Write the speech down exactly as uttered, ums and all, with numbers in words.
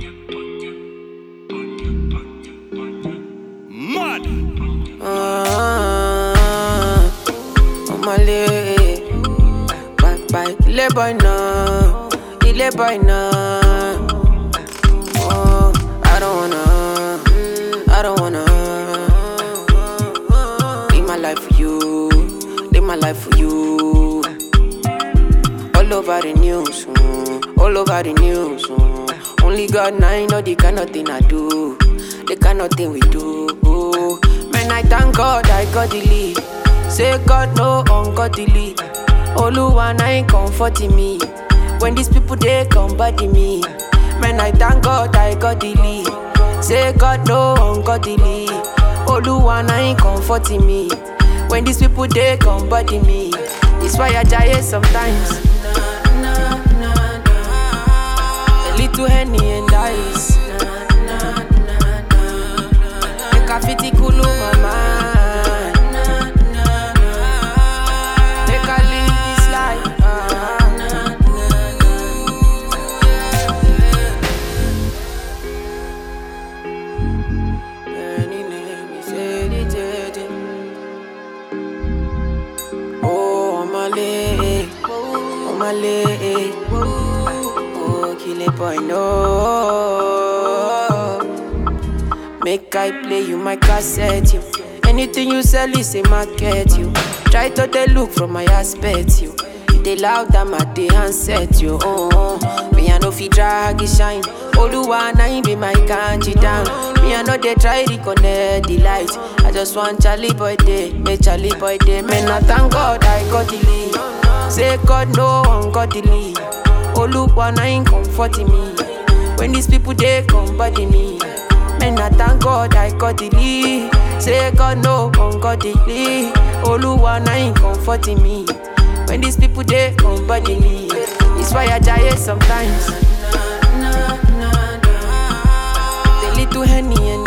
Mad. Ah, on my leg. Bye bye, ile boy now, ile boy now. Oh, I don't wanna, I don't wanna live my life for you, live my life for you. All over the news, mm, all over the news. Mm. Only God now know the kind of thing I do, the kind of thing we do. Oh, man, I thank God I got the lead. Say God no ungodly. Oluwa na ain't comforting me. When these people they come body me. Man, I thank God I got the lead. Say God no ungodly. Oluwa na ain't comforting me. When these people they come body me. It's why I die sometimes. A little Henny and ice. Make a fitty cool my mind. Make a live this life. Any name is edited. Oh, I'm a leg. Oh, my leg. Oh, kill it, boy, no. Make I play you my cassette, you. Anything you sell is a market, you. Try to they look from my aspect, you. You they loud them at the handset, you. Oh, oh. Me I know fi drag it shine. Oluwa na him be my kanji down. Me I know they try to connect the light. I just want Charlie boy day, make Charlie boy day. Man, I thank God I got the lead. Say God no ungodly. Oluwa na him comforting me. When these people they come body me. Man, I thank God I got the lead. Say God no ungodly. Oluwa na him comforting me. When these people they come body me. It's why I die sometimes. The little Henny and